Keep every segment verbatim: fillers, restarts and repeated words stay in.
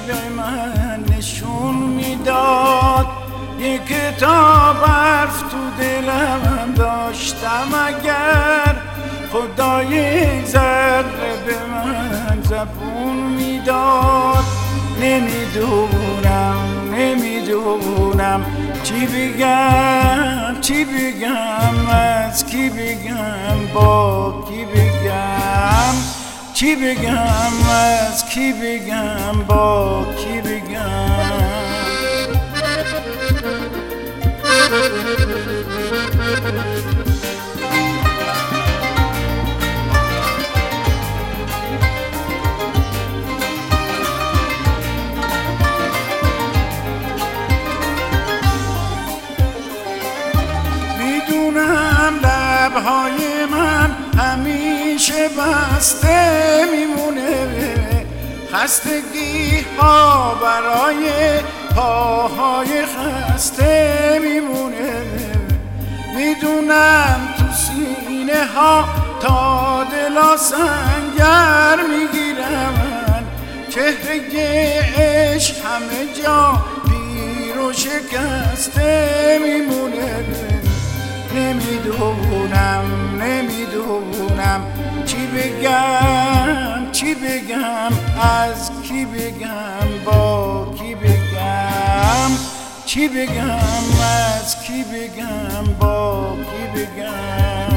به من نشون میداد، یک کتاب حرف تو دلم داشتم، اگر خدا یک ذره به من زبون میداد. نمیدونم نمیدونم چی بگم چی بگم، از کی بگم، با کی بگم، چی بگم، از کی بگم، با کی بگم. میدونم لبهای من همیشه بسته میمونه، خستگی ها برای پاهای خسته میمونه. میدونم تو سینه ها تا دلا سنگر میگیرم، چهره عشق همه جا پیر و شکسته میمونه. نمیدونم نمیدونم چی بگم چی بگم، از کی بگم، با کی بگم، چی بگم، از کی بگم، با کی بگم.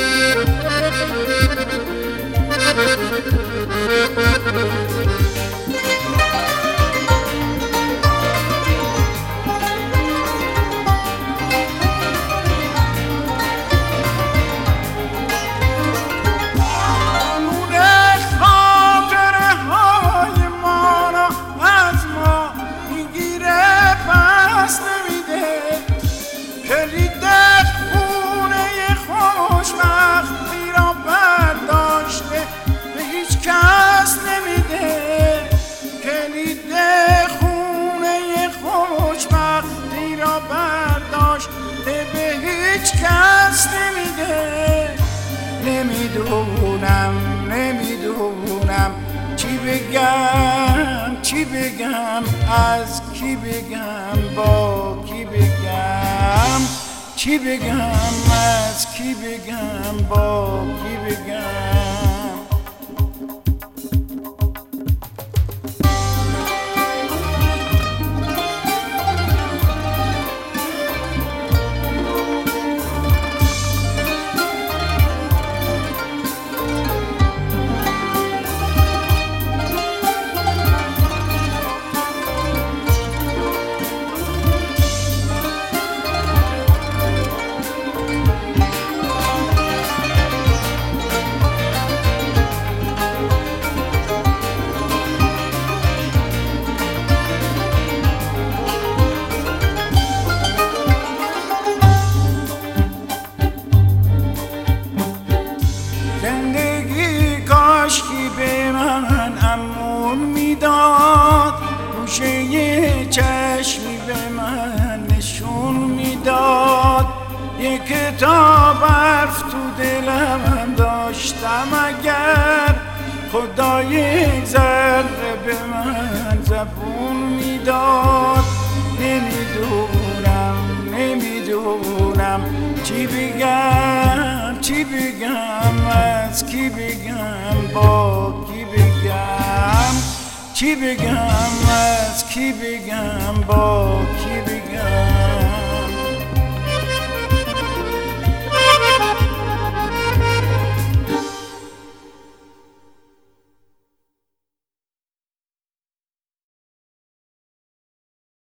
کس نمیده. نمیدونم نمیدونم چی بگم چی بگم، از کی بگم، با کی بگم، چی بگم، از کی بگم، با کی بگم. زندگی کاشکی به من امون میداد، گوشه چشمی به من نشون میداد، یک کتاب حرف تو دلم داشتم، اگر خدا یک ذره به من زبون میداد. نمیدونم نمیدونم چی بگم چی بگم، از کی بگم، با کی بگم، چی بگم، از کی بگم، با کی بگم.